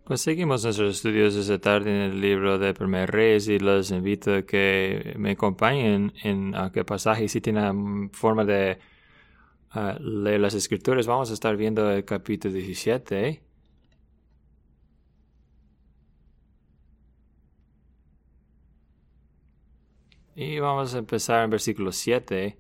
Pues seguimos nuestros estudios esta tarde en el libro de Primer Reyes y los invito a que me acompañen en aquel pasaje. Si tienen forma de leer las escrituras, vamos a estar viendo el capítulo 17. Y vamos a empezar en versículo 7.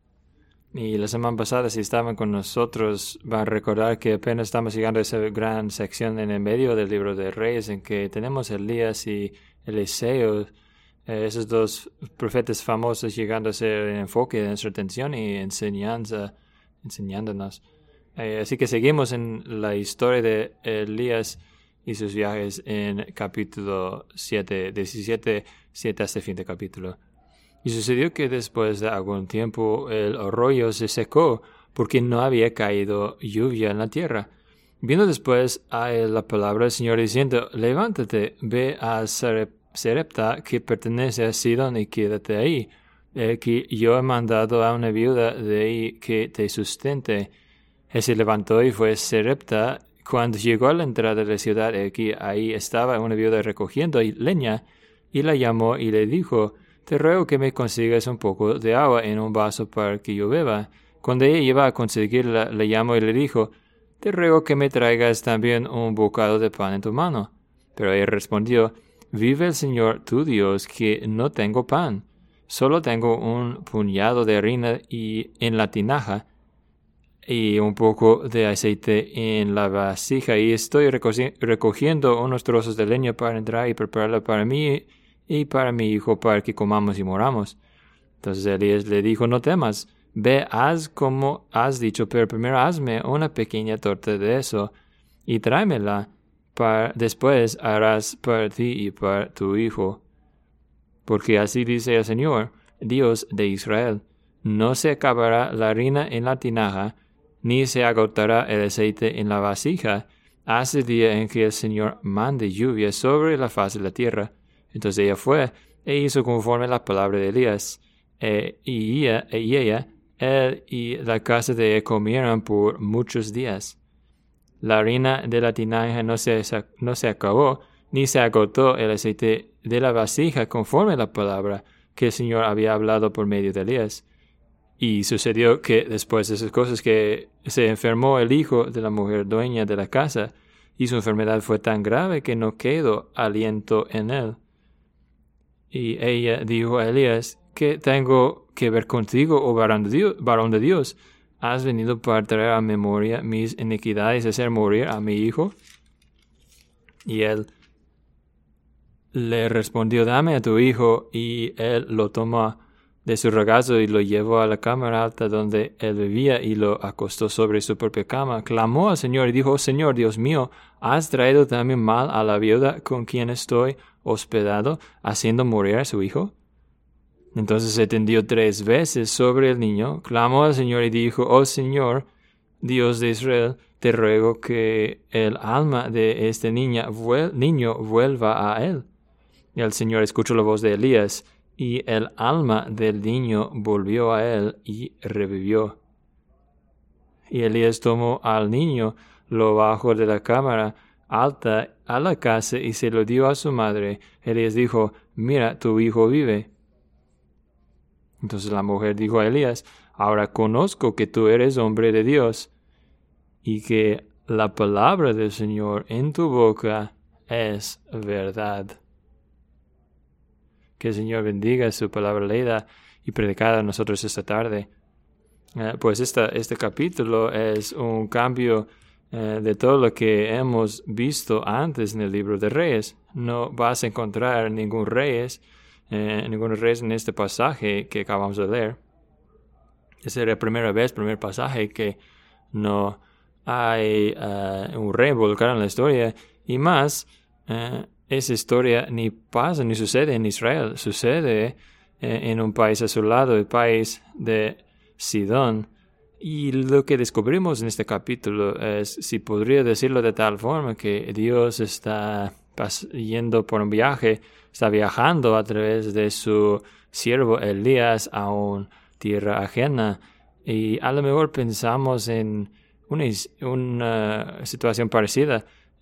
Y la semana pasada, si estaban con nosotros, van a recordar que apenas estamos llegando a esa gran sección en el medio del libro de Reyes, en que tenemos Elías y Eliseo, esos dos profetas famosos, llegando a ser el enfoque de nuestra atención y enseñándonos. Así que seguimos en la historia de Elías y sus viajes en capítulo 7, 17, 7 hasta el fin del capítulo. Y sucedió que después de algún tiempo el arroyo se secó porque no había caído lluvia en la tierra. Vino después a él la palabra del Señor diciendo: levántate, ve a Sarepta, que pertenece a Sidón, y quédate ahí. Que yo he mandado a una viuda de ahí que te sustente. Él se levantó y fue a Sarepta. Cuando llegó a la entrada de la ciudad, aquí ahí estaba una viuda recogiendo leña, y la llamó y le dijo: te ruego que me consigas un poco de agua en un vaso para que yo beba. Cuando ella iba a conseguirla, le llamó y le dijo: te ruego que me traigas también un bocado de pan en tu mano. Pero ella respondió: vive el Señor tu Dios, que no tengo pan. Solo tengo un puñado de harina en la tinaja y un poco de aceite en la vasija, y estoy recogiendo unos trozos de leña para entrar y prepararla para mí y para mi hijo, para que comamos y moramos. Entonces Elías le dijo: no temas, ve, haz como has dicho, pero primero hazme una pequeña torta de eso y tráemela. Después harás para ti y para tu hijo. Porque así dice el Señor, Dios de Israel: no se acabará la harina en la tinaja, ni se agotará el aceite en la vasija, hasta el día en que el Señor mande lluvia sobre la faz de la tierra. Entonces ella fue e hizo conforme la palabra de Elías. Él y la casa de ella comieron por muchos días. La harina de la tinaja no se acabó, ni se agotó el aceite de la vasija, conforme a la palabra que el Señor había hablado por medio de Elías. Y sucedió que después de esas cosas, que se enfermó el hijo de la mujer dueña de la casa, y su enfermedad fue tan grave que no quedó aliento en él. Y ella dijo a Elías: ¿qué tengo que ver contigo, oh varón de Dios? ¿Has venido para traer a memoria mis iniquidades y hacer morir a mi hijo? Y él le respondió: dame a tu hijo. Y él lo tomó de su regazo y lo llevó a la cámara alta donde él vivía y lo acostó sobre su propia cama. Clamó al Señor y dijo: oh Señor, Dios mío, ¿has traído también mal a la viuda con quien estoy hospedado, haciendo morir a su hijo? Entonces se tendió 3 veces sobre el niño, clamó al Señor y dijo: oh Señor, Dios de Israel, te ruego que el alma de este niño vuelva a él. Y el Señor escuchó la voz de Elías, y el alma del niño volvió a él y revivió. Y Elías tomó al niño, lo bajó de la cámara alta a la casa y se lo dio a su madre. Elías dijo: mira, tu hijo vive. Entonces la mujer dijo a Elías: ahora conozco que tú eres hombre de Dios, y que la palabra del Señor en tu boca es verdad. Que el Señor bendiga su palabra leída y predicada a nosotros esta tarde. Pues este capítulo es un cambio de todo lo que hemos visto antes en el libro de Reyes. No vas a encontrar ningún reyes en este pasaje que acabamos de leer. Esa era la primer pasaje que no hay un rey involucrado en la historia, y más, esa historia ni pasa ni sucede en Israel, sucede en un país a su lado, el país de Sidón. Y lo que descubrimos en este capítulo es, si podría decirlo de tal forma, que Dios está yendo por un viaje, está viajando a través de su siervo Elías a una tierra ajena. Y a lo mejor pensamos en una situación parecida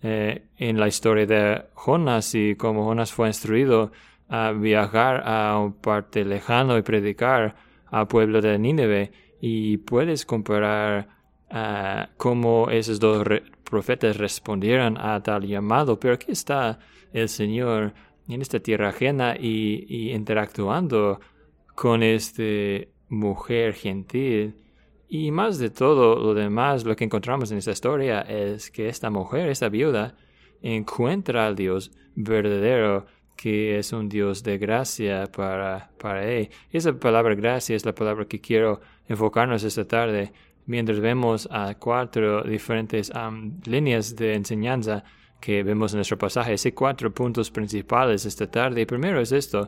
en la historia de Jonás y cómo Jonás fue instruido a viajar a un parte lejano y predicar al pueblo de Nínive. Y puedes comparar cómo esos dos profetas respondieron a tal llamado. Pero aquí está el Señor en esta tierra ajena y interactuando con esta mujer gentil. Y más de todo lo demás, lo que encontramos en esta historia es que esta mujer, esta viuda, encuentra al Dios verdadero, que es un Dios de gracia para él. Esa palabra gracia es la palabra que quiero enfocarnos esta tarde, mientras vemos a 4 diferentes líneas de enseñanza que vemos en nuestro pasaje. Hay 4 puntos principales esta tarde. Y primero es esto: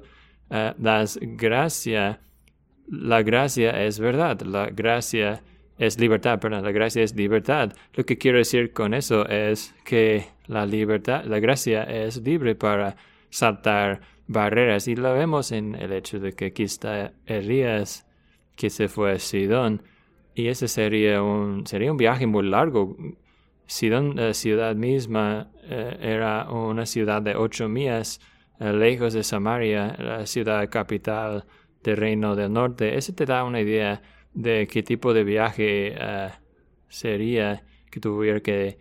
la gracia es verdad, la gracia es libertad, la gracia es libertad. Lo que quiero decir con eso es que la gracia es libre para saltar barreras, y lo vemos en el hecho de que aquí está Elías, que se fue a Sidón, y ese sería un viaje muy largo. Sidón, la ciudad misma, era una ciudad de 8 millas lejos de Samaria, la ciudad capital del Reino del Norte. Eso te da una idea de qué tipo de viaje sería que tuviera que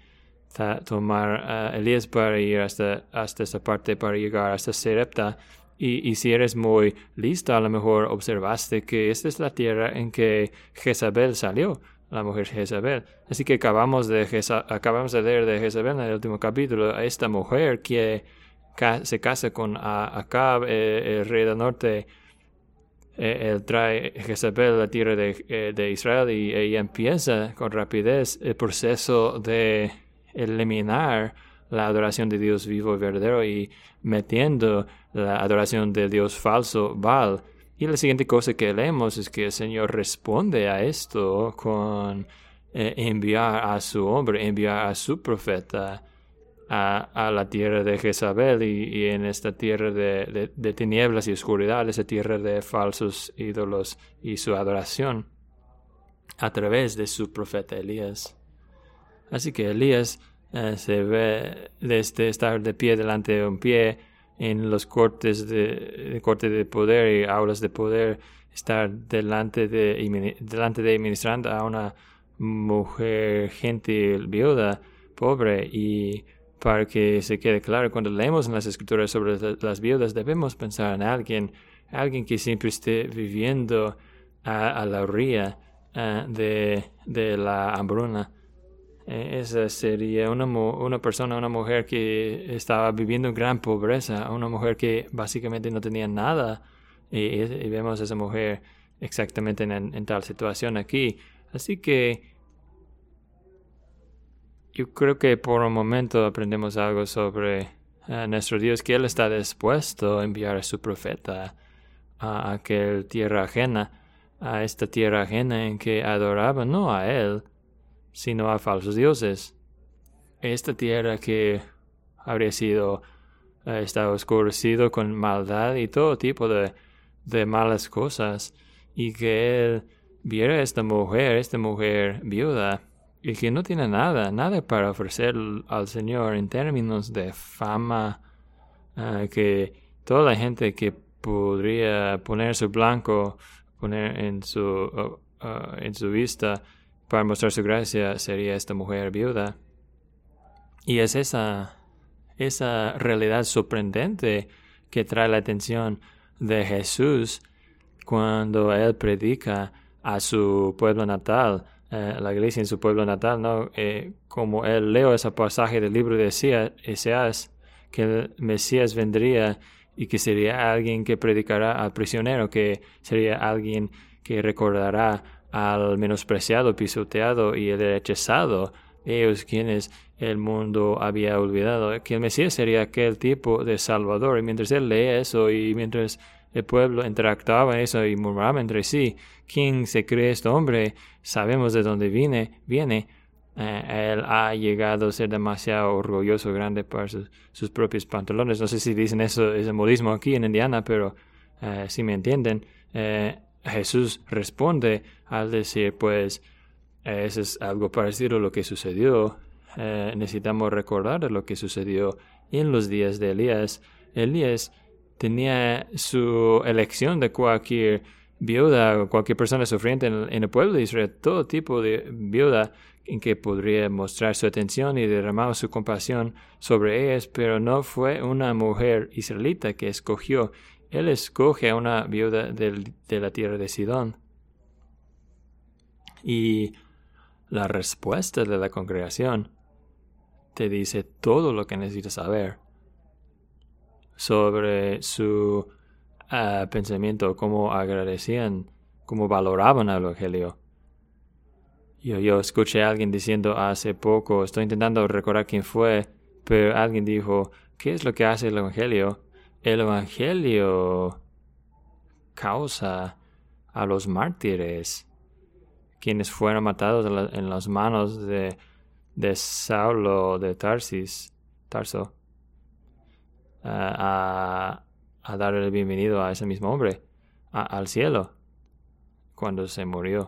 tomar Elías para ir hasta esa parte, para llegar hasta Sarepta. Y si eres muy listo, a lo mejor observaste que esta es la tierra en que Jezabel salió, la mujer Jezabel. Así que acabamos de leer de Jezabel en el último capítulo, a esta mujer que se casa con Acab, el rey del norte. Él trae Jezabel a la tierra de Israel, y ella empieza con rapidez el proceso de eliminar la adoración de Dios vivo y verdadero y metiendo la adoración del Dios falso, Baal. Y la siguiente cosa que leemos es que el Señor responde a esto con enviar a su hombre, enviar a su profeta a la tierra de Jezabel, y en esta tierra de tinieblas y oscuridad, esa tierra de falsos ídolos y su adoración, a través de su profeta Elías. Así que Elías se ve desde estar de pie delante de un pie en los corte de poder y aulas de poder, estar delante de ministrando a una mujer gentil, viuda, pobre. Y para que se quede claro, cuando leemos en las Escrituras sobre las viudas, debemos pensar en alguien que siempre esté viviendo a la orilla de la hambruna. Esa sería una persona, una mujer que estaba viviendo en gran pobreza, una mujer que básicamente no tenía nada, y vemos a esa mujer exactamente en tal situación aquí. Así que yo creo que por un momento aprendemos algo sobre nuestro Dios, que Él está dispuesto a enviar a su profeta a aquella tierra ajena, a esta tierra ajena en que adoraban no a Él, sino a falsos dioses. Esta tierra que habría sido, estaba oscurecido con maldad y todo tipo de malas cosas, y que Él viera a esta mujer viuda, y que no tiene nada para ofrecer al Señor en términos de fama, que toda la gente que podría poner su blanco, poner en su vista para mostrar su gracia, sería esta mujer viuda. Y es esa realidad sorprendente que trae la atención de Jesús cuando Él predica a su pueblo natal, la iglesia en su pueblo natal, ¿no? Como Él leo ese pasaje del libro de Isaías, que el Mesías vendría y que sería alguien que predicará al prisionero, que sería alguien que recordará al menospreciado, pisoteado y el rechazado, ellos quienes el mundo había olvidado, que el Mesías sería aquel tipo de Salvador. Y mientras Él lee eso, y mientras el pueblo interactuaba en eso y murmuraba entre sí, ¿quién se cree este hombre? Sabemos de dónde viene. Él ha llegado a ser demasiado orgulloso, grande para sus propios pantalones. No sé si dicen ese modismo aquí en Indiana, pero si me entienden. Jesús responde al decir, pues, eso es algo parecido a lo que sucedió necesitamos recordar de lo que sucedió en los días de Elías. Elías tenía su elección de cualquier viuda, cualquier persona sufriente en el pueblo de Israel, todo tipo de viuda en que podría mostrar su atención y derramar su compasión sobre ellas, pero no fue una mujer israelita que escogió. Él escoge a una viuda de la tierra de Sidón. Y la respuesta de la congregación te dice todo lo que necesitas saber sobre su pensamiento, cómo agradecían, cómo valoraban el Evangelio. Yo escuché a alguien diciendo hace poco, estoy intentando recordar quién fue, pero alguien dijo, ¿qué es lo que hace el Evangelio? El Evangelio causa a los mártires, quienes fueron matados en las manos de Saulo de Tarso, a dar el bienvenido a ese mismo hombre al cielo cuando se murió.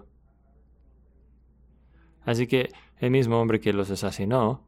Así que el mismo hombre que los asesinó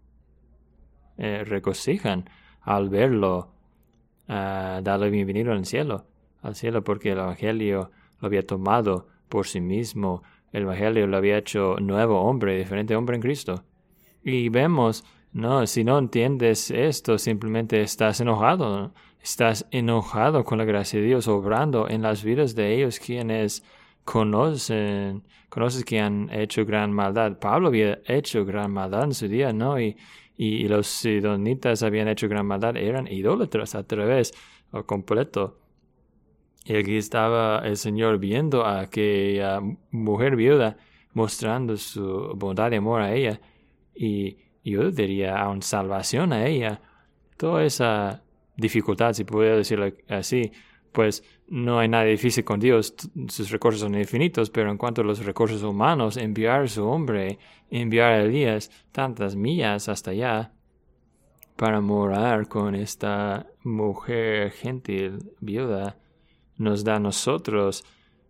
regocijan al verlo darle bienvenido al cielo, porque el Evangelio lo había tomado por sí mismo. El Evangelio lo había hecho nuevo hombre, diferente hombre en Cristo. Y vemos, no, si no entiendes esto, simplemente estás enojado, ¿no? Estás enojado con la gracia de Dios obrando en las vidas de ellos quienes conoces que han hecho gran maldad. Pablo había hecho gran maldad en su día, ¿no? Y los sidonitas habían hecho gran maldad, eran idólatras a través o completo. Y aquí estaba el Señor viendo a aquella mujer viuda, mostrando su bondad y amor a ella, y yo diría aún salvación a ella. Toda esa dificultad, si puedo decirlo así, pues no hay nada difícil con Dios, sus recursos son infinitos, pero en cuanto a los recursos humanos, enviar a su hombre, enviar a Elías tantas millas hasta allá para morar con esta mujer gentil, viuda, nos da a nosotros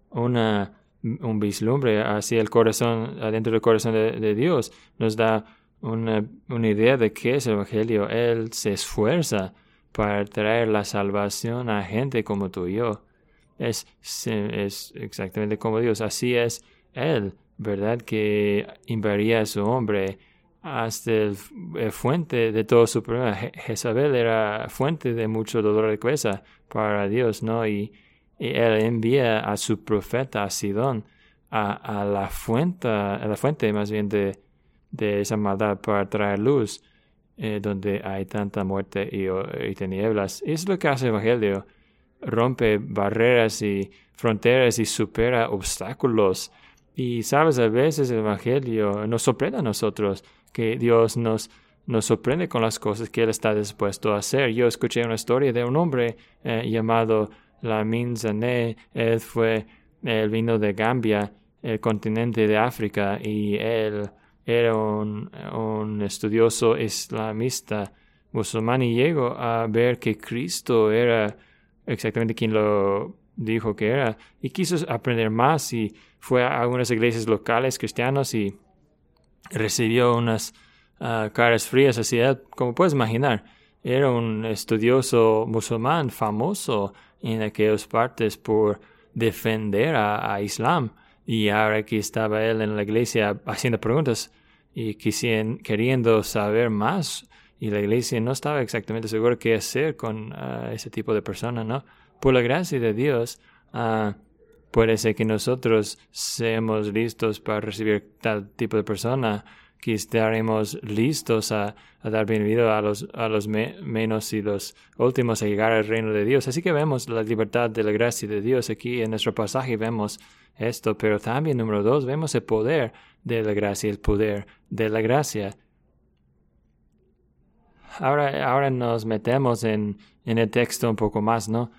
un vislumbre hacia el corazón, adentro del corazón de Dios, nos da una idea de qué es el Evangelio. Él se esfuerza para traer la salvación a gente como tú y yo. Es exactamente como Dios. Así es Él, ¿verdad? Que enviaría a su hombre hasta el fuente de todo su problema. Jezabel era fuente de mucho dolor de cabeza para Dios, ¿no? Y Él envía a su profeta, a Sidón, a la fuente más bien de esa maldad para traer luz donde hay tanta muerte y tinieblas. Es lo que hace el Evangelio. Rompe barreras y fronteras y supera obstáculos. Y sabes, a veces el Evangelio nos sorprende a nosotros, que Dios nos sorprende con las cosas que Él está dispuesto a hacer. Yo escuché una historia de un hombre llamado Lamin Zaneh. Él vino de Gambia, el continente de África, y él era un estudioso islamista musulmán, y llegó a ver que Cristo era exactamente quien lo dijo que era, y quiso aprender más, y fue a algunas iglesias locales cristianas y recibió unas caras frías hacia él. Como puedes imaginar, era un estudioso musulmán famoso en aquellas partes por defender a Islam, y ahora aquí estaba él en la iglesia haciendo preguntas y queriendo saber más, y la iglesia no estaba exactamente segura qué hacer con ese tipo de persona, ¿no? Por la gracia de Dios, puede ser que nosotros seamos listos para recibir tal tipo de persona, que estaremos listos a dar bienvenido a los menos y los últimos a llegar al reino de Dios. Así que vemos la libertad de la gracia de Dios aquí en nuestro pasaje, vemos esto, pero también, número 2, vemos el poder de la gracia, el poder de la gracia. Ahora nos metemos en el texto un poco más, ¿no?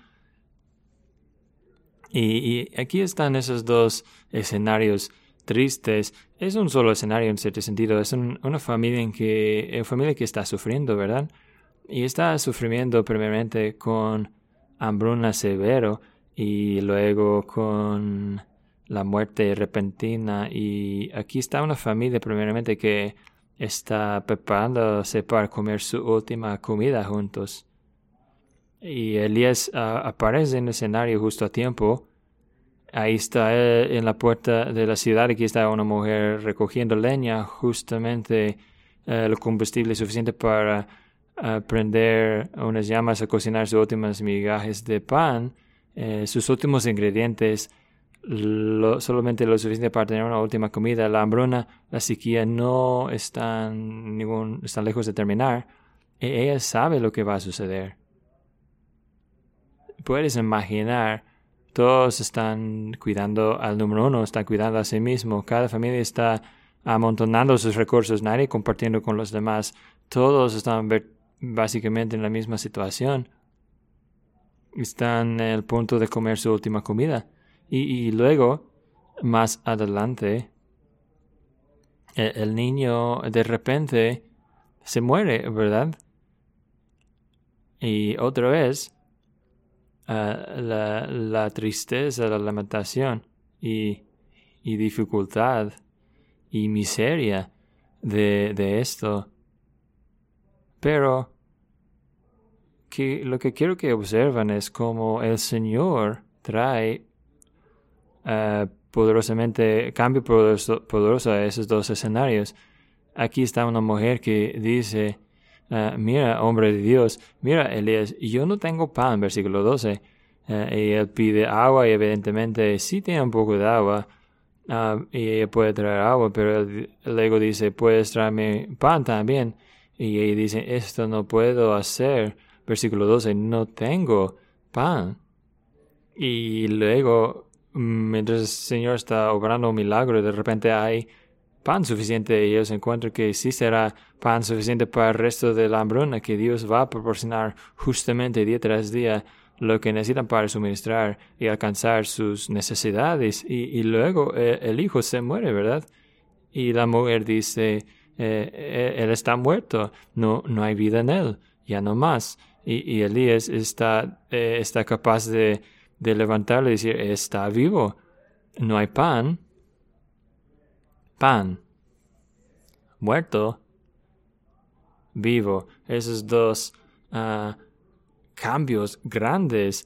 Y aquí están esos dos escenarios tristes. Es un solo escenario en cierto sentido. Es una familia que está sufriendo, ¿verdad? Y está sufriendo primeramente con hambruna severo y luego con la muerte repentina. Y aquí está una familia primeramente que está preparándose para comer su última comida juntos. Y Elías aparece en el escenario justo a tiempo. Ahí está él en la puerta de la ciudad. Aquí está una mujer recogiendo leña, justamente el combustible suficiente para prender unas llamas a cocinar sus últimas migajas de pan, sus últimos ingredientes, solamente lo suficiente para tener una última comida. La hambruna, la sequía no están lejos de terminar. Ella sabe lo que va a suceder. Puedes imaginar, todos están cuidando al número uno, están cuidando a sí mismo. Cada familia está amontonando sus recursos, nadie compartiendo con los demás. Todos están básicamente en la misma situación. Están en el punto de comer su última comida. Y luego, más adelante, el niño de repente se muere, ¿verdad? Y otra vez, la tristeza, la lamentación y dificultad y miseria de esto. Pero lo que quiero que observen es cómo el Señor trae cambio poderoso a esos dos escenarios. Aquí está una mujer que dice, mira, hombre de Dios, mira, Elías, yo no tengo pan, versículo 12. Y él pide agua y evidentemente sí tiene un poco de agua. Y ella puede traer agua, pero él luego dice, puedes traerme pan también. Y ella dice, esto no puedo hacer. Versículo 12, no tengo pan. Y luego, mientras el Señor está obrando un milagro, de repente hay pan suficiente y ellos encuentran que sí será pan suficiente para el resto de la hambruna, que Dios va a proporcionar justamente día tras día lo que necesitan para suministrar y alcanzar sus necesidades. Y luego el hijo se muere, ¿verdad? Y la mujer dice, él está muerto, no hay vida en él, ya no más. Y Elías está capaz de levantarlo y decir, está vivo, no hay pan, muerto, vivo. Esos dos cambios grandes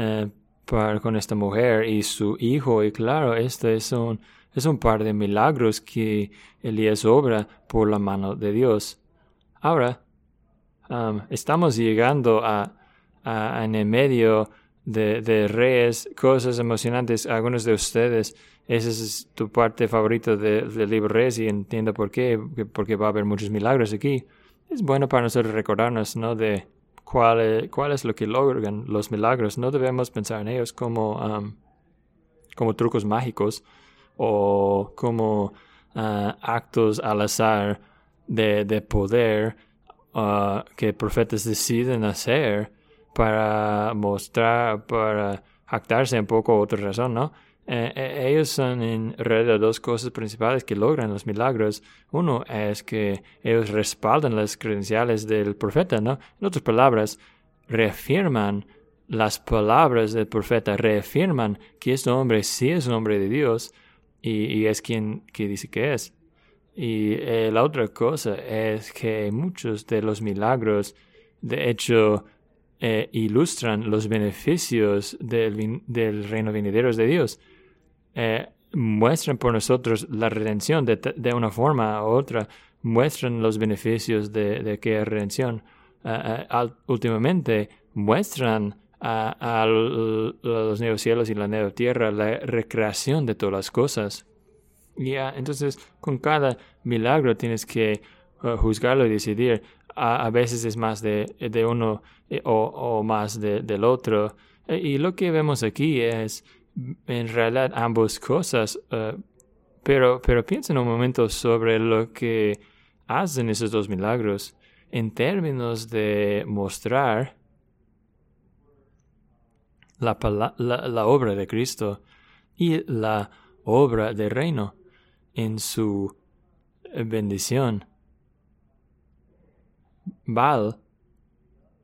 con esta mujer y su hijo. Y claro, esto es un par de milagros que Elías obra por la mano de Dios. Ahora, estamos llegando en el medio de Reyes, cosas emocionantes. Algunos de ustedes, esa es tu parte favorita del libro Reyes y entiendo por qué, porque va a haber muchos milagros aquí. Es bueno para nosotros recordarnos, ¿no?, de cuál es lo que logran los milagros. No debemos pensar en ellos como trucos mágicos o como actos al azar de poder que profetas deciden hacer para mostrar, para jactarse un poco otra razón, ¿no? Ellos son en realidad dos cosas principales que logran los milagros. Uno es que ellos respaldan las credenciales del profeta, ¿no? En otras palabras, reafirman las palabras del profeta, reafirman que este hombre sí es un hombre de Dios y es quien que dice que es. Y la otra cosa es que muchos de los milagros, de hecho, ilustran los beneficios del reino venidero de Dios. Muestran por nosotros la redención de una forma u otra, muestran los beneficios de aquella redención. Últimamente muestran a los nuevos cielos y la nueva tierra, la recreación de todas las cosas. Entonces, con cada milagro tienes que juzgarlo y decidir. A veces es más de uno o más del otro. Y lo que vemos aquí es, en realidad, ambas cosas. Pero piensa en un momento sobre lo que hacen esos dos milagros en términos de mostrar la obra de Cristo y la obra del reino en su bendición. Baal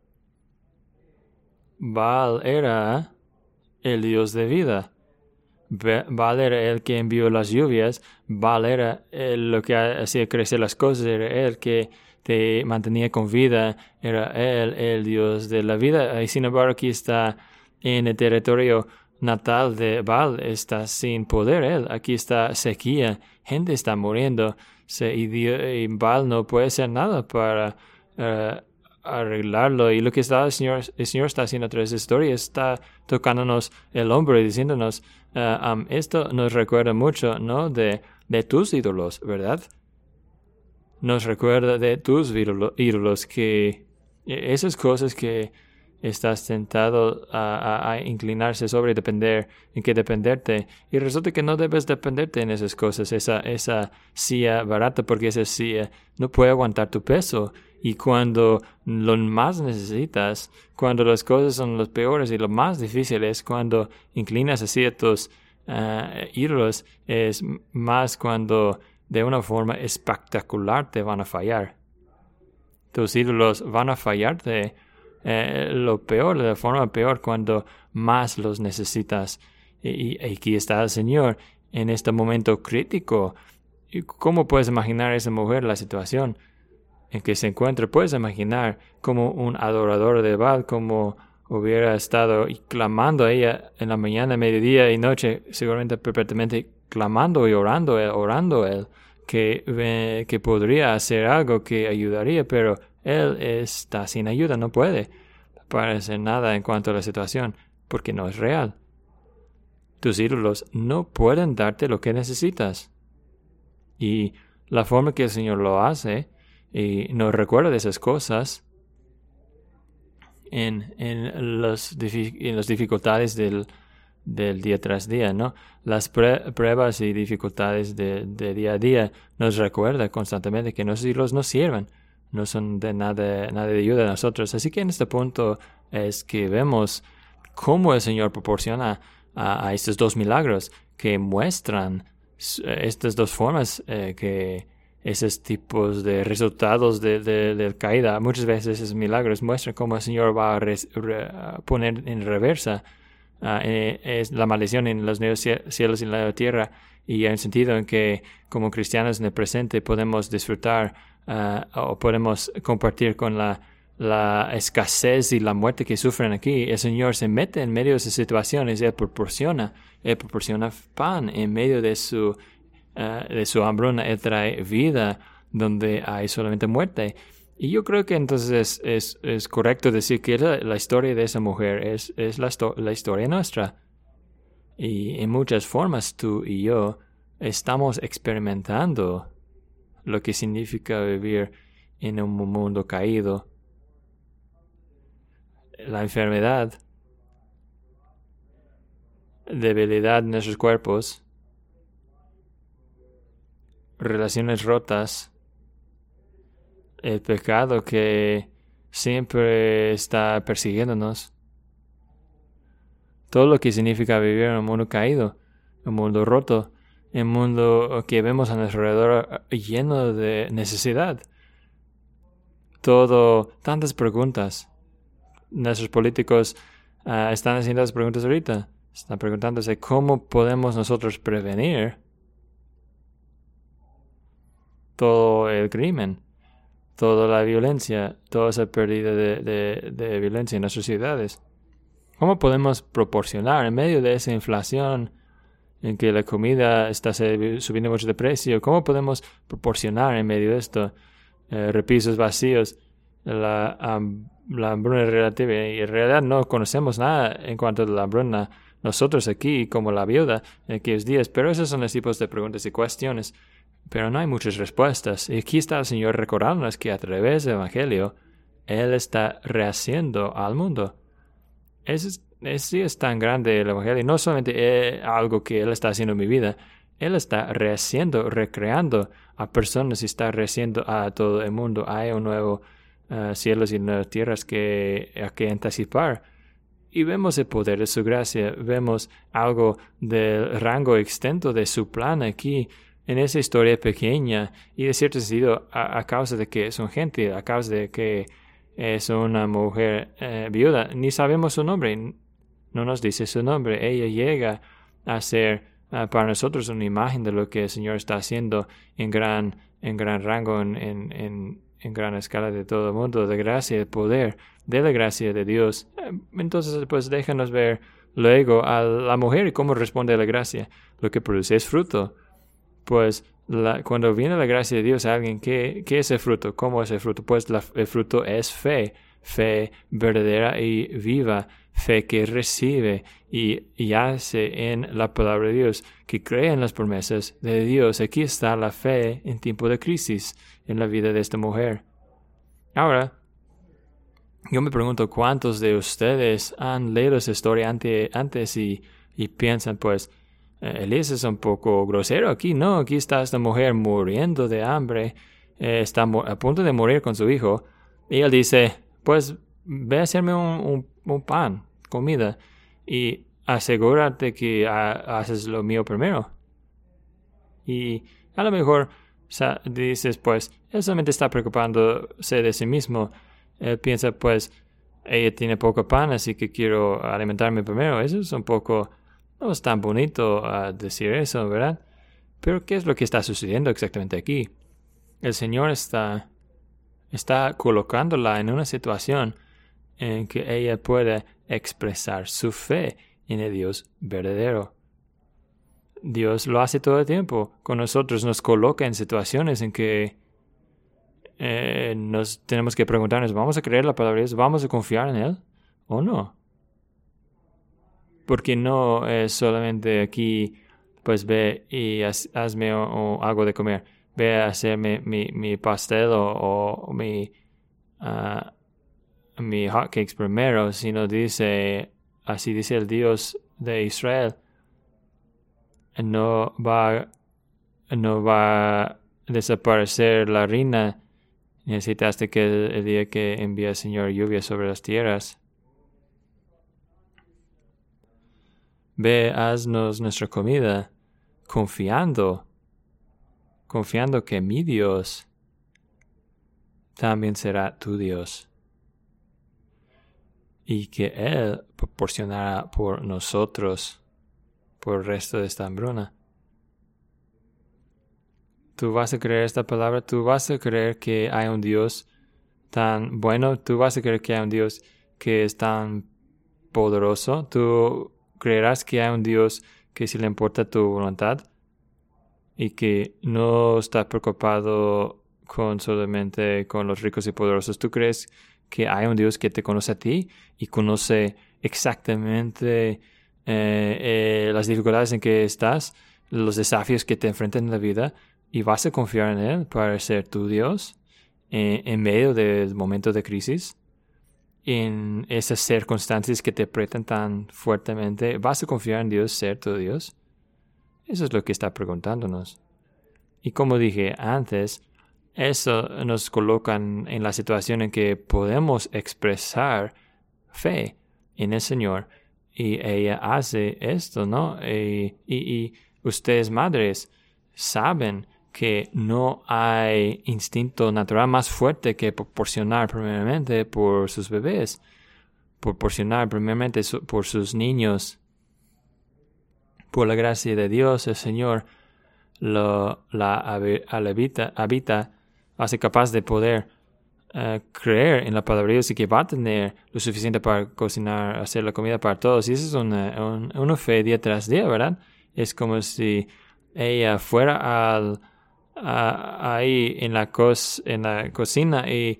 era el Dios de vida. Baal era el que envió las lluvias, Baal era lo que hacía crecer las cosas, era el que te mantenía con vida, era él el Dios de la vida. Y sin embargo, aquí está en el territorio natal de Baal, está sin poder él. Aquí está sequía, gente está muriendo, y Baal no puede hacer nada para arreglarlo. Y lo que el Señor está haciendo a través de esta historia, está tocándonos el hombro y diciéndonos, esto nos recuerda mucho, ¿no?, de tus ídolos, ¿verdad? Nos recuerda de tus ídolos, que esas cosas que estás tentado a inclinarse sobre y dependerte. Y resulta que no debes dependerte en esas cosas, esa silla barata, porque esa silla no puede aguantar tu peso. Y cuando lo más necesitas, cuando las cosas son los peores y lo más difícil es cuando inclinas hacia tus ídolos, es más cuando de una forma espectacular te van a fallar. Tus ídolos van a fallarte lo peor, de la forma peor, cuando más los necesitas. Y aquí está el Señor en este momento crítico. ¿Cómo puedes imaginar a esa mujer la situación en que se encuentra? Puedes imaginar como un adorador de Baal, como hubiera estado clamando a ella en la mañana, mediodía y noche, seguramente perpetuamente clamando y orando a él, que podría hacer algo que ayudaría, pero él está sin ayuda, no puede hacer nada en cuanto a la situación, porque no es real. Tus ídolos no pueden darte lo que necesitas. Y la forma que el Señor lo hace, y nos recuerda de esas cosas en las dificultades del día tras día, ¿no? Las pruebas y dificultades de día a día nos recuerda constantemente que nuestros ídolos no sirven, no son de nada de ayuda a nosotros. Así que en este punto es que vemos cómo el Señor proporciona a estos dos milagros que muestran estas dos formas, que esos tipos de resultados de caída. Muchas veces esos milagros muestran cómo el Señor va a poner en reversa es la maldición en los nuevos cielos y la tierra, y en el sentido en que como cristianos en el presente podemos disfrutar o podemos compartir con la escasez y la muerte que sufren aquí. El Señor se mete en medio de esas situaciones. Él proporciona pan en medio de su hambruna. Él trae vida donde hay solamente muerte. Y yo creo que entonces es correcto decir que la historia de esa mujer es la historia nuestra. Y en muchas formas tú y yo estamos experimentando lo que significa vivir en un mundo caído. La enfermedad, debilidad en nuestros cuerpos, relaciones rotas, el pecado que siempre está persiguiéndonos. Todo lo que significa vivir en un mundo caído, un mundo roto, un mundo que vemos a nuestro alrededor lleno de necesidad. Tantas preguntas. Nuestros políticos están haciendo las preguntas ahorita. Están preguntándose cómo podemos nosotros prevenir todo el crimen, toda la violencia, toda esa pérdida de violencia en nuestras ciudades. ¿Cómo podemos proporcionar en medio de esa inflación en que la comida está subiendo mucho de precio? ¿Cómo podemos proporcionar en medio de esto repisos vacíos, la hambruna relativa? Y en realidad no conocemos nada en cuanto a la hambruna nosotros aquí como la viuda en aquellos días, pero esos son los tipos de preguntas y cuestiones. Pero no hay muchas respuestas. Y aquí está el Señor recordándonos que a través del Evangelio Él está rehaciendo al mundo. Sí es tan grande el Evangelio. No solamente algo que Él está haciendo en mi vida. Él está rehaciendo, recreando a personas y está rehaciendo a todo el mundo. Hay un nuevo cielos y nuevas tierras que anticipar. Y vemos el poder de su gracia. Vemos algo del rango extenso de su plan aquí en esa historia pequeña, y de cierto sentido a causa de que es un gentil, a causa de que es una mujer viuda. Ni sabemos su nombre, no nos dice su nombre. Ella llega hacer para nosotros una imagen de lo que el Señor está haciendo en gran rango, en gran escala de todo el mundo, de gracia, de poder, de la gracia de Dios. Entonces, pues déjanos ver luego a la mujer y cómo responde a la gracia. Lo que produce es fruto. Pues cuando viene la gracia de Dios a alguien, ¿qué es el fruto? ¿Cómo es el fruto? Pues el fruto es fe verdadera y viva, fe que recibe y hace en la palabra de Dios, que cree en las promesas de Dios. Aquí está la fe en tiempo de crisis en la vida de esta mujer. Ahora, yo me pregunto cuántos de ustedes han leído esa historia antes y piensan, pues, Elías es un poco grosero aquí, ¿no? Aquí está esta mujer muriendo de hambre, está a punto de morir con su hijo, y él dice, pues, ve a hacerme un pan, comida, y asegúrate que haces lo mío primero. Y a lo mejor dices, pues, él solamente está preocupándose de sí mismo. Él piensa, pues, ella tiene poco pan, así que quiero alimentarme primero. Eso es un poco, no es tan bonito decir eso, ¿verdad? Pero ¿qué es lo que está sucediendo exactamente aquí? El Señor está colocándola en una situación en que ella puede expresar su fe en el Dios verdadero. Dios lo hace todo el tiempo con nosotros, nos coloca en situaciones en que nos tenemos que preguntarnos, ¿vamos a creer la palabra de Dios? ¿Vamos a confiar en Él o no? Porque no es solamente aquí, pues ve y hazme algo de comer. Ve a hacerme mi pastel o mi hotcakes primero, sino así dice el Dios de Israel, no va a desaparecer la harina. Necesitaste que el día que envía el Señor lluvia sobre las tierras. Ve, haznos nuestra comida, confiando que mi Dios también será tu Dios, y que Él proporcionará por nosotros por el resto de esta hambruna. Tú vas a creer esta palabra, tú vas a creer que hay un Dios tan bueno, tú vas a creer que hay un Dios que es tan poderoso, tú creerás que hay un Dios que sí le importa tu voluntad y que no está preocupado solamente con los ricos y poderosos. Tú crees que hay un Dios que te conoce a ti y conoce exactamente las dificultades en que estás, los desafíos que te enfrentan en la vida, y vas a confiar en Él para ser tu Dios en medio del momento de crisis, en esas circunstancias que te apretan tan fuertemente. ¿Vas a confiar en Dios ser tu Dios? Eso es lo que está preguntándonos. Y como dije antes, eso nos coloca en la situación en que podemos expresar fe en el Señor. Y ella hace esto, ¿no? Y ustedes, madres, saben que no hay instinto natural más fuerte que proporcionar primeramente por sus bebés, proporcionar primeramente por sus niños. Por la gracia de Dios, el Señor habita, hace capaz de poder creer en la palabra de Dios y que va a tener lo suficiente para cocinar, hacer la comida para todos. Y eso es una fe día tras día, ¿verdad? Es como si ella fuera ahí en la cocina y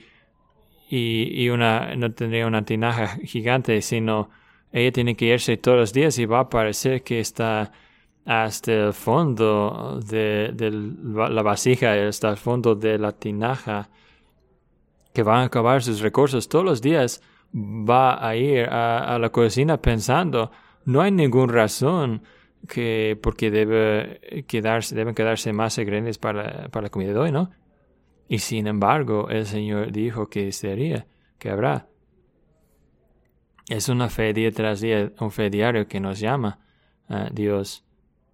no tendría una tinaja gigante, sino ella tiene que irse todos los días y va a parecer que está hasta el fondo de la vasija, hasta el fondo de la tinaja, que van a acabar sus recursos todos los días. Va a ir a la cocina pensando, no hay ninguna razón porque deben quedarse más ingredientes para la comida de hoy, ¿no? Y sin embargo, el Señor dijo que habrá. Es una fe día tras día, un fe diario que nos llama a Dios.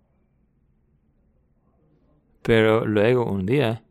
Pero luego un día,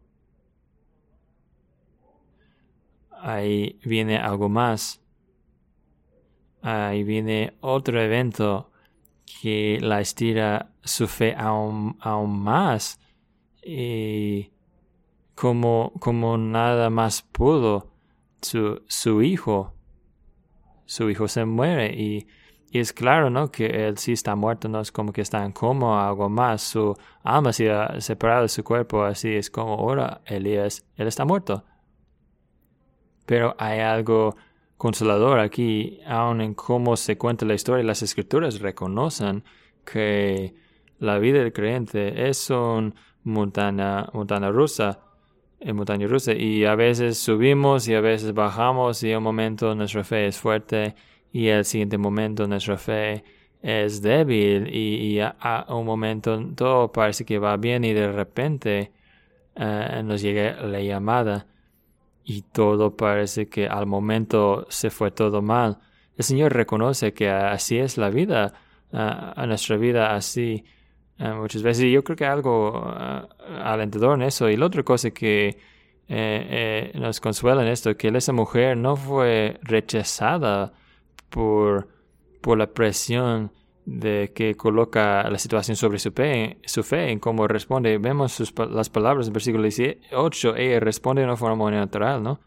ahí viene algo más. Ahí viene otro evento que la estira su fe aún más. Y como nada más pudo, su hijo se muere. Y es claro, ¿no?, que él sí está muerto, no es como que está en coma, algo más. Su alma se ha separado de su cuerpo, así es como ahora Elías, él está muerto. Pero hay algo consolador aquí, aun en cómo se cuenta la historia. Las escrituras reconocen que la vida del creyente es una montaña rusa, y a veces subimos y a veces bajamos, y un momento nuestra fe es fuerte y al siguiente momento nuestra fe es débil, y a un momento todo parece que va bien y de repente nos llega la llamada y todo parece que al momento se fue todo mal. El Señor reconoce que así es la vida, a nuestra vida así muchas veces. Y yo creo que hay algo alentador en eso. Y la otra cosa que nos consuela en esto, que esa mujer no fue rechazada por la presión de que coloca la situación sobre su fe en cómo responde. Vemos las palabras del versículo 18. Ella responde de una forma muy natural, ¿no?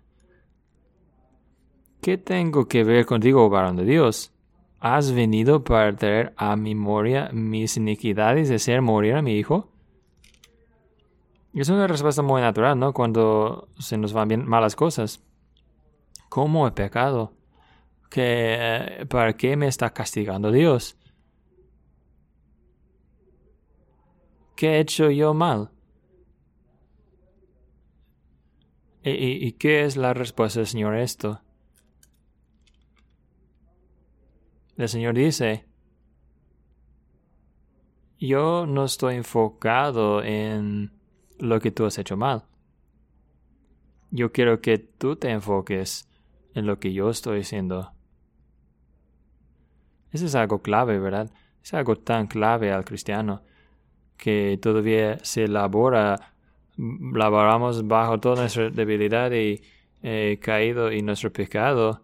¿Qué tengo que ver contigo, varón de Dios? ¿Has venido para traer a memoria mis iniquidades de hacer morir a mi hijo? Es una respuesta muy natural, ¿no?, cuando se nos van bien malas cosas. ¿Cómo he pecado? ¿Para qué me está castigando Dios? ¿Qué he hecho yo mal? ¿Y qué es la respuesta del Señor a esto? El Señor dice, yo no estoy enfocado en lo que tú has hecho mal. Yo quiero que tú te enfoques en lo que yo estoy haciendo. Eso es algo clave, ¿verdad? Es algo tan clave al cristiano que todavía se laboramos bajo toda nuestra debilidad y caído y nuestro pecado.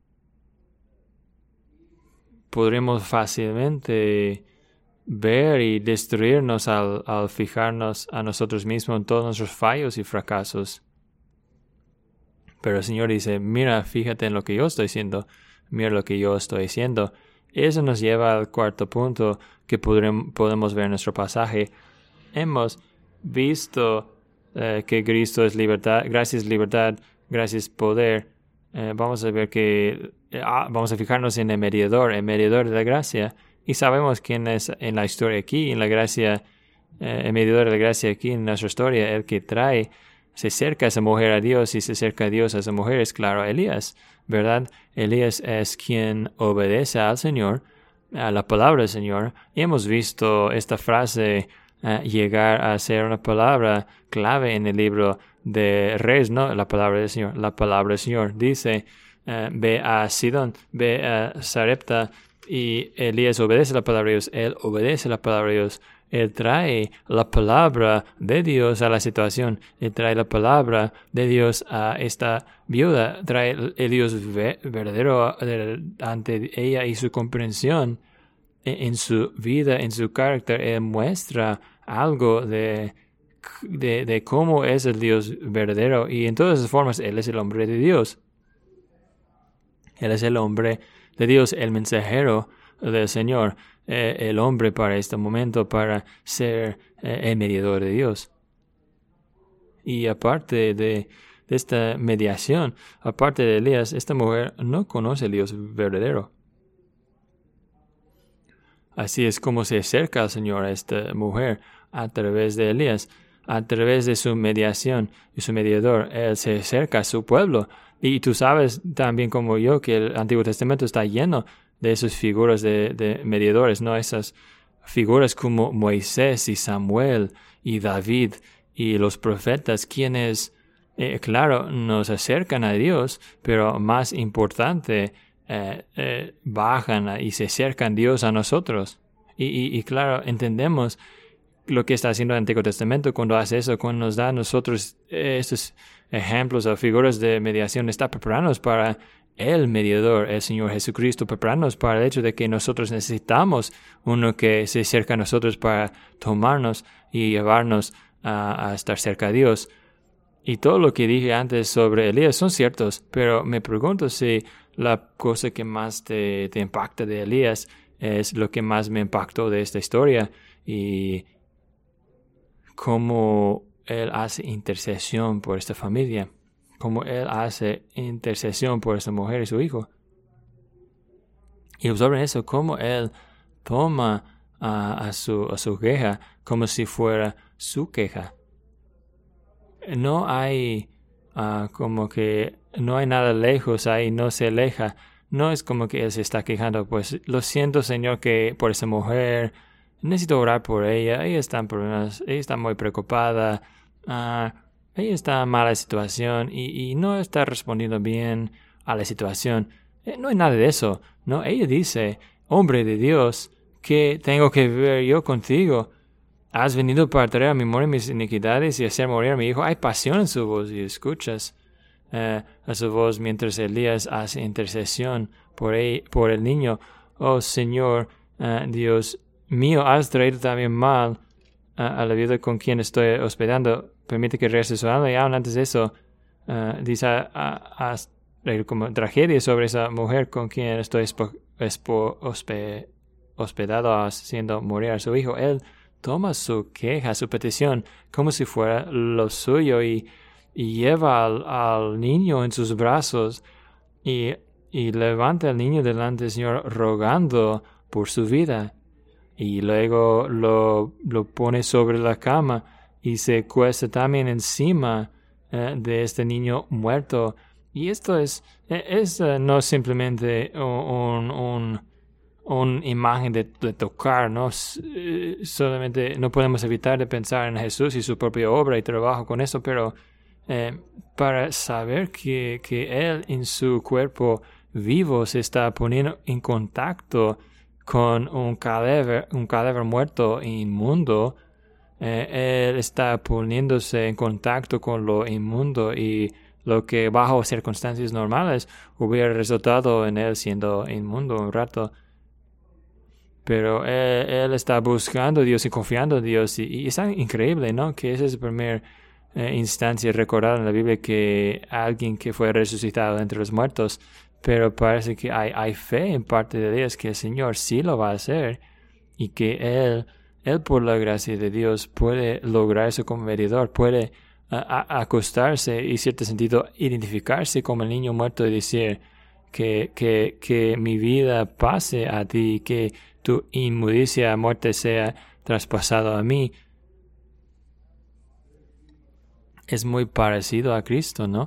Podremos fácilmente ver y destruirnos al fijarnos a nosotros mismos en todos nuestros fallos y fracasos. Pero el Señor dice, mira, fíjate en lo que yo estoy haciendo, mira lo que yo estoy haciendo. Eso nos lleva al cuarto punto que podemos ver en nuestro pasaje. Hemos visto que Cristo es libertad, gracias libertad, gracias poder. Vamos a ver que vamos a fijarnos en el mediador de la gracia. Y sabemos quién es en la historia aquí, en la gracia, el mediador de la gracia aquí en nuestra historia, el que se acerca a esa mujer a Dios y se acerca a Dios a esa mujer, es claro, Elías, ¿verdad? Elías es quien obedece al Señor, a la palabra del Señor. Y hemos visto esta frase llegar a ser una palabra clave en el libro de Reyes, ¿no? La palabra del Señor. La palabra del Señor dice, ve a Sidón, ve a Sarepta, y Elías obedece la palabra de Dios. Él obedece la palabra de Dios. Él trae la palabra de Dios a la situación. Él trae la palabra de Dios a esta viuda. Trae el Dios verdadero ante ella y su comprensión en su vida, en su carácter. Él muestra algo de cómo es el Dios verdadero. Y en todas esas formas, Él es el hombre de Dios. Él es el hombre de Dios, el mensajero del Señor, el hombre para este momento, para ser el mediador de Dios. Y aparte de esta mediación, aparte de Elías, esta mujer no conoce al Dios verdadero. Así es como se acerca al Señor a esta mujer, a través de Elías, a través de su mediación y su mediador. Él se acerca a su pueblo. Y tú sabes también como yo que el Antiguo Testamento está lleno de esas figuras de mediadores, ¿no? Esas figuras como Moisés y Samuel y David y los profetas, quienes, claro, nos acercan a Dios, pero más importante, bajan y se acercan a Dios a nosotros. Y claro, entendemos lo que está haciendo el Antiguo Testamento cuando hace eso, cuando nos da a nosotros estos ejemplos o figuras de mediación, está preparándonos para el mediador, el Señor Jesucristo, prepararnos para el hecho de que nosotros necesitamos uno que se acerca a nosotros para tomarnos y llevarnos a estar cerca de Dios. Y todo lo que dije antes sobre Elías son ciertos, pero me pregunto si la cosa que más te impacta de Elías es lo que más me impactó de esta historia y cómo él hace intercesión por esta familia, cómo él hace intercesión por esta mujer y su hijo. Y observen eso, cómo él toma a su queja como si fuera su queja. No hay como que no hay nada lejos ahí, no se aleja. No es como que él se está quejando, pues lo siento, Señor, que por esa mujer, necesito orar por ella está en problemas, ella está muy preocupada, ella está en mala situación y no está respondiendo bien a la situación. No hay nada de eso, ¿no? Ella dice, hombre de Dios, ¿qué tengo que ver yo contigo? Has venido para traer a memoria mis iniquidades y hacer morir a mi hijo. Hay pasión en su voz y escuchas a su voz mientras Elías hace intercesión por el niño. Oh Señor, Dios mío, has traído también mal a la viuda con quien estoy hospedando. Permite que regrese su alma. Y aún antes de eso, dice, has traído como tragedia sobre esa mujer con quien estoy hospedado, haciendo morir a su hijo. Él toma su queja, su petición, como si fuera lo suyo y lleva al niño en sus brazos y levanta al niño delante del Señor rogando por su vida. Y luego lo pone sobre la cama y se cuesta también encima de este niño muerto. Y esto es no simplemente una imagen de tocar, ¿no? Solamente no podemos evitar de pensar en Jesús y su propia obra y trabajo con eso, pero para saber que Él en su cuerpo vivo se está poniendo en contacto con un cadáver muerto e inmundo, Él está poniéndose en contacto con lo inmundo y lo que bajo circunstancias normales hubiera resultado en Él siendo inmundo un rato. Pero él está buscando a Dios y confiando en Dios. Y es increíble, ¿no? Que esa es la primera instancia recordada en la Biblia que alguien que fue resucitado entre los muertos. Pero parece que hay fe en parte de Dios que el Señor sí lo va a hacer. Y que Él por la gracia de Dios puede lograr eso como mediador. Puede acostarse y en cierto sentido identificarse como el niño muerto y decir que mi vida pase a ti, que tu inmundicia, muerte sea traspasado a mí. Es muy parecido a Cristo, ¿no?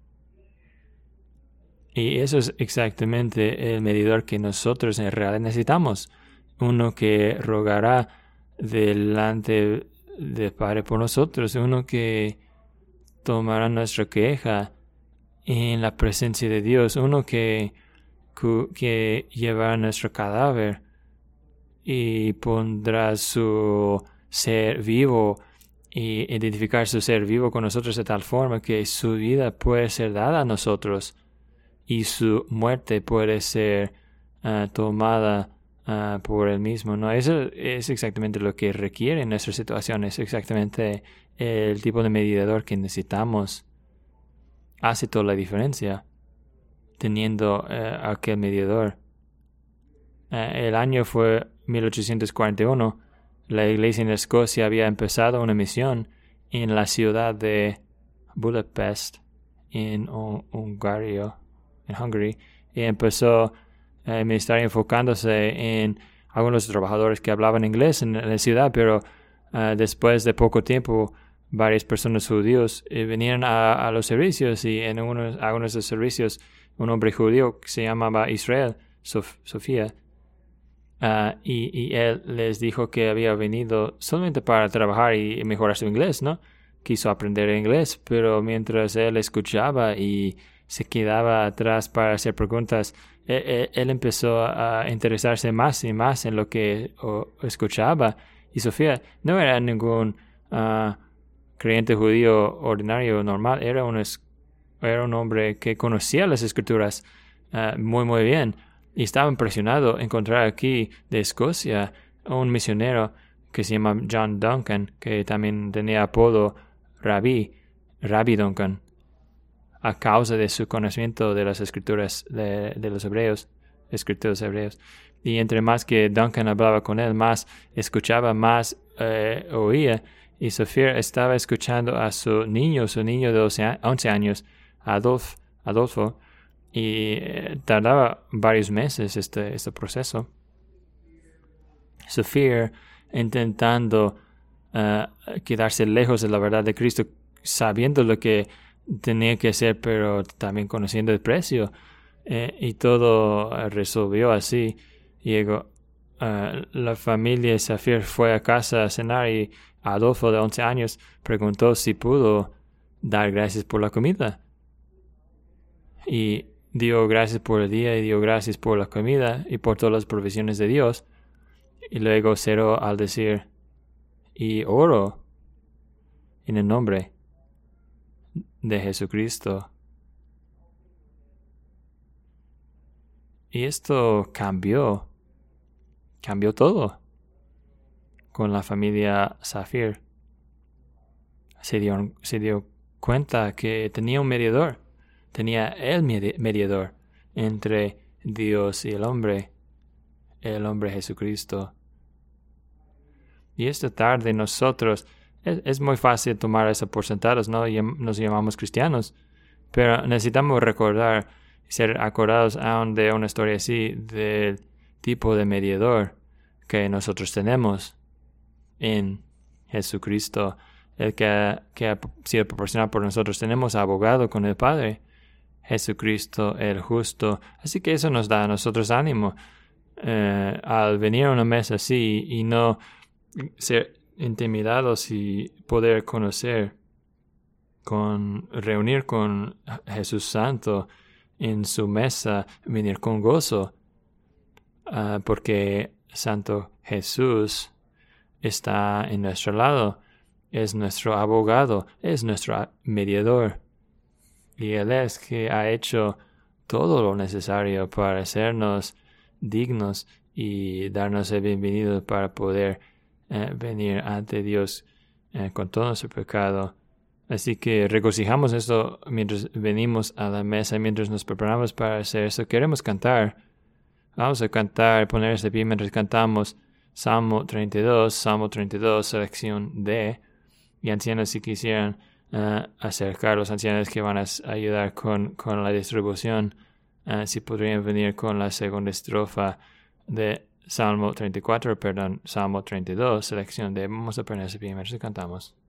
Y eso es exactamente el medidor que nosotros en realidad necesitamos. Uno que rogará delante del Padre por nosotros. Uno que tomará nuestra queja en la presencia de Dios. Uno que llevará nuestro cadáver y pondrá su ser vivo y identificar su ser vivo con nosotros de tal forma que su vida puede ser dada a nosotros y su muerte puede ser tomada por él mismo, ¿no? Eso es exactamente lo que requiere en nuestra situación, es exactamente el tipo de mediador que necesitamos. Hace toda la diferencia teniendo aquel mediador. El año fue 1841. La iglesia en Escocia había empezado una misión en la ciudad de Budapest, en Hungría, y empezó el ministerio enfocándose en algunos trabajadores que hablaban inglés en la ciudad, pero después de poco tiempo varias personas judíos venían a los servicios y en algunos de los servicios un hombre judío que se llamaba Israel, Sofía, y él les dijo que había venido solamente para trabajar y mejorar su inglés, ¿no? Quiso aprender inglés, pero mientras él escuchaba y se quedaba atrás para hacer preguntas, él empezó a interesarse más y más en lo que escuchaba. Y Sofía no era ningún creyente judío ordinario normal, era un hombre que conocía las escrituras, muy bien. Y estaba impresionado encontrar aquí de Escocia un misionero que se llama John Duncan, que también tenía apodo Rabbi Duncan, a causa de su conocimiento de las escrituras de los hebreos, escrituras hebreos. Y entre más que Duncan hablaba con él, más escuchaba, más oía. Y Zafir estaba escuchando a su niño de 11 años, Adolfo, y tardaba varios meses este proceso. Zafir intentando quedarse lejos de la verdad de Cristo, sabiendo lo que tenía que hacer, pero también conociendo el precio. Y todo resolvió así. Llegó, la familia Zafir fue a casa a cenar y Adolfo, de 11 años, preguntó si pudo dar gracias por la comida. Y dio gracias por el día y dio gracias por la comida y por todas las provisiones de Dios. Y luego cerró al decir, y oro en el nombre de Jesucristo. Y esto cambió todo con la familia Zafir. Se dio cuenta que tenía un mediador, tenía el mediador entre Dios y el hombre Jesucristo. Y esta tarde nosotros, es muy fácil tomar eso por sentados, ¿no? Nos llamamos cristianos, pero necesitamos recordar, ser acordados aún de una historia así, del tipo de mediador que nosotros tenemos en Jesucristo, el que ha sido proporcionado por nosotros. Tenemos abogado con el Padre, Jesucristo el justo. Así que eso nos da a nosotros ánimo al venir a una mesa así y no ser intimidados y poder reunir con Jesús Santo en su mesa, venir con gozo, porque Santo Jesús está en nuestro lado, es nuestro abogado, es nuestro mediador, y Él es que ha hecho todo lo necesario para hacernos dignos y darnos el bienvenido para poder venir ante Dios con todo nuestro pecado. Así que regocijamos esto mientras venimos a la mesa, mientras nos preparamos para hacer eso. Queremos cantar. Vamos a cantar, ponerse de pie mientras cantamos Salmo 32, selección D. Y ancianos, si quisieran acercar, los ancianos que van a ayudar con la distribución, si podrían venir con la segunda estrofa de Salmo 32, selección D. Vamos a ponerse de pie mientras cantamos.